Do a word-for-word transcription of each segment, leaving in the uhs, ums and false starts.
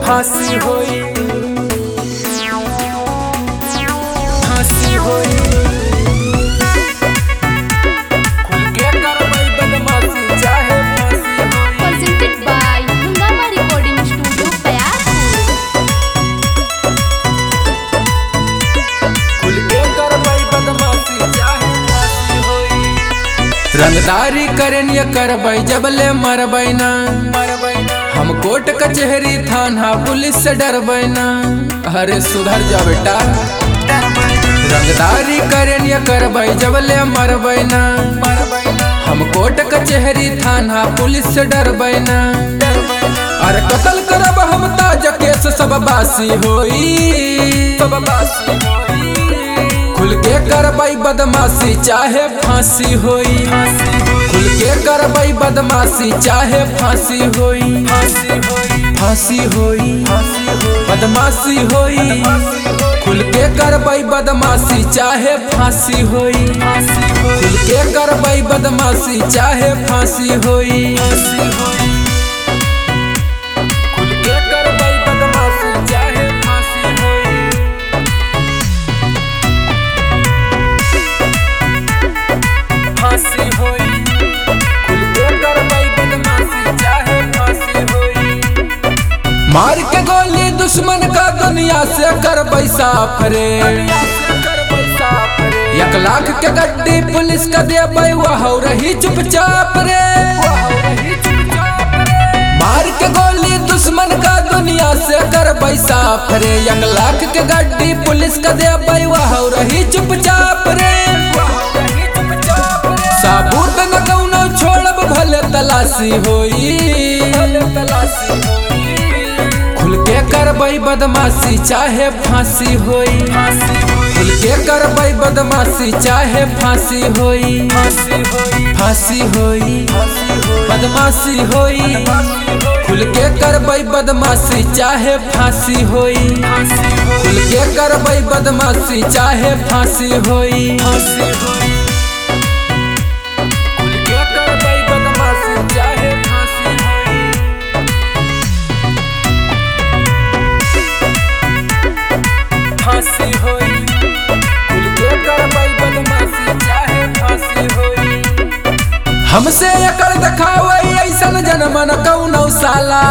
फांसी होई, फांसी होई। खुल के करबै बदमाशी चाहे फांसी होई। Presented by Hungama Recording Studio, Payapur. खुल के करबै बदमाशी चाहे फांसी होई। रंगदारी करनिया करबै जबले मरबै ना, मरबै ना। हम कोर्ट कचहरी थाना पुलिस से डरबै ना। अरे सुधर जा बेटा। रंगदारी करनिया करबै जबले मरबै ना, मरबै ना। हम कोर्ट कचहरी थाना पुलिस से डरबै ना। अरे कत्ल करब हम ताज केस सब बासी होई, सब बासी होई। खुल के करबै बदमाशी चाहे फांसी होई, खुल के करबै बदमाशी चाहे फांसी होई, फांसी होई, बदमाशी होई। खुल के करबै बदमाशी चाहे फांसी होई, खुल के करबै बदमाशी चाहे फांसी होई। खुल के करबै बदमाशी चाहे फांसी होई। फांसी होई, खुल के करबै बदमाशी चाहे फांसी होई। मार के गोली दुश्मन का दुनिया से करबै साफ रे, एक लाख के गड्डी पुलिस का देबै वहाँ रही चुपचाप रे। मार के गोली दुश्मन का दुनिया से करबै साफ रे, एक लाख के गड्डी पुलिस का देबै वहाँ रही चुपचाप रे। साबुत न कौनो छोड़ब भले तलाशी होई, खुल के करबै बदमाशी चाहे फांसी होई, खुल के करबै बदमाशी चाहे फांसी होई, फांसी होई, बदमाशी होई। खुल के करबै बदमाशी चाहे फांसी होई, खुल के करबै बदमाशी चाहे फांसी होई। फांसी होई, खुल के करबै बदमाशी चाहे फांसी होई। हमसे एकड़ देखावै ऐसन जनमन कौनो साला,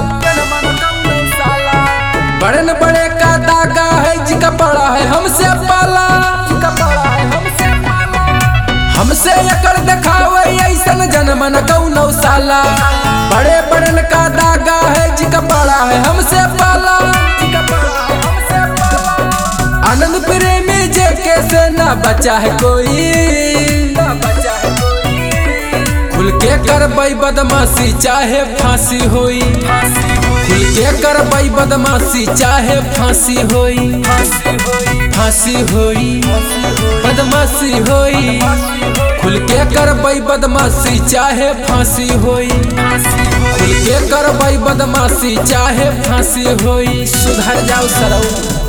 बड़न बड़े का दागा है जिका पड़ा है हमसे पाला। हमसे एकड़ देखावै ऐसन जनमन कौनो साला, बड़े बड़न का दागा है जिका पड़ा है हमसे पाला। आनंद प्रेमी जे कैसे ना बचा है कोई, खुल के करबै बदमाशी चाहे फांसी होई, खुल के करबै बदमाशी चाहे फांसी होई, फांसी होई, बदमाशी होई। खुल के करबै बदमाशी चाहे फांसी होई, खुल के करबै बदमाशी चाहे फांसी होई। सुधर जाओ सरौ।